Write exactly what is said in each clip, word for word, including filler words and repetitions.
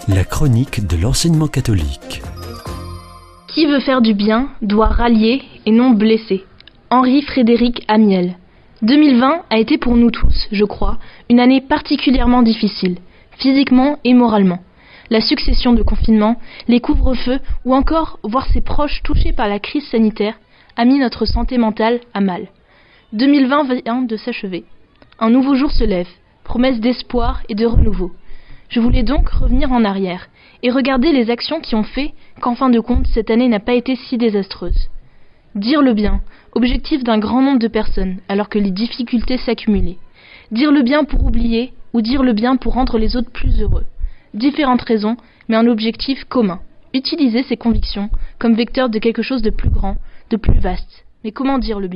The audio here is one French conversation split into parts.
La chronique de l'enseignement catholique. Qui veut faire du bien doit rallier et non blesser. Henri-Frédéric Amiel. deux mille vingt a été pour nous tous, je crois, une année particulièrement difficile, physiquement et moralement. La succession de confinements, les couvre-feux ou encore voir ses proches touchés par la crise sanitaire a mis notre santé mentale à mal. deux mille vingt vient de s'achever. Un nouveau jour se lève, promesse d'espoir et de renouveau. Je voulais donc revenir en arrière et regarder les actions qui ont fait qu'en fin de compte, cette année n'a pas été si désastreuse. Dire le bien, objectif d'un grand nombre de personnes, alors que les difficultés s'accumulaient. Dire le bien pour oublier ou dire le bien pour rendre les autres plus heureux. Différentes raisons, mais un objectif commun. Utiliser ses convictions comme vecteur de quelque chose de plus grand, de plus vaste. Mais comment dire le bien ?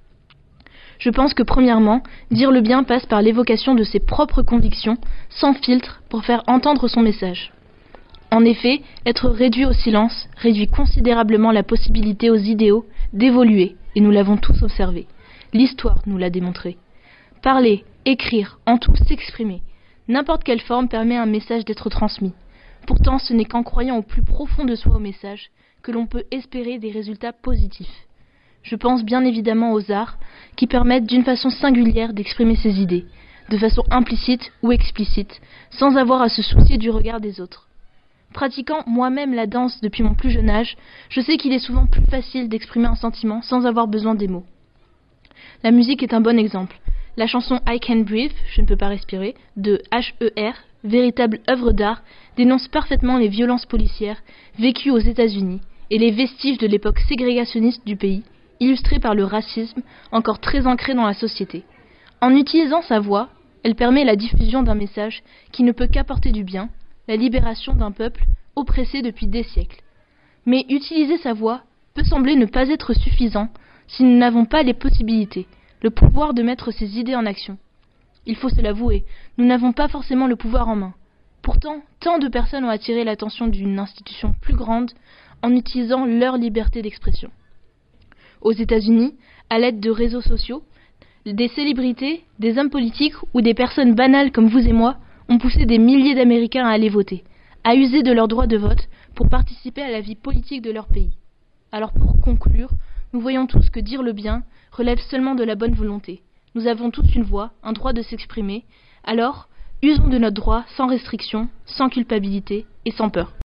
Je pense que premièrement, dire le bien passe par l'évocation de ses propres convictions, sans filtre, pour faire entendre son message. En effet, être réduit au silence réduit considérablement la possibilité aux idéaux d'évoluer, et nous l'avons tous observé. L'histoire nous l'a démontré. Parler, écrire, en tout s'exprimer, n'importe quelle forme permet à un message d'être transmis. Pourtant, ce n'est qu'en croyant au plus profond de soi au message que l'on peut espérer des résultats positifs. Je pense bien évidemment aux arts, qui permettent d'une façon singulière d'exprimer ses idées, de façon implicite ou explicite, sans avoir à se soucier du regard des autres. Pratiquant moi-même la danse depuis mon plus jeune âge, je sais qu'il est souvent plus facile d'exprimer un sentiment sans avoir besoin des mots. La musique est un bon exemple. La chanson I Can't Breathe, je ne peux pas respirer, de H E R, véritable œuvre d'art, dénonce parfaitement les violences policières vécues aux États-Unis et les vestiges de l'époque ségrégationniste du pays, illustrée par le racisme encore très ancré dans la société. En utilisant sa voix, elle permet la diffusion d'un message qui ne peut qu'apporter du bien, la libération d'un peuple oppressé depuis des siècles. Mais utiliser sa voix peut sembler ne pas être suffisant si nous n'avons pas les possibilités, le pouvoir de mettre ses idées en action. Il faut se l'avouer, nous n'avons pas forcément le pouvoir en main. Pourtant, tant de personnes ont attiré l'attention d'une institution plus grande en utilisant leur liberté d'expression. Aux États-Unis, à l'aide de réseaux sociaux, des célébrités, des hommes politiques ou des personnes banales comme vous et moi ont poussé des milliers d'Américains à aller voter, à user de leur droit de vote pour participer à la vie politique de leur pays. Alors pour conclure, nous voyons tous que dire le bien relève seulement de la bonne volonté. Nous avons tous une voix, un droit de s'exprimer, alors usons de notre droit sans restriction, sans culpabilité et sans peur.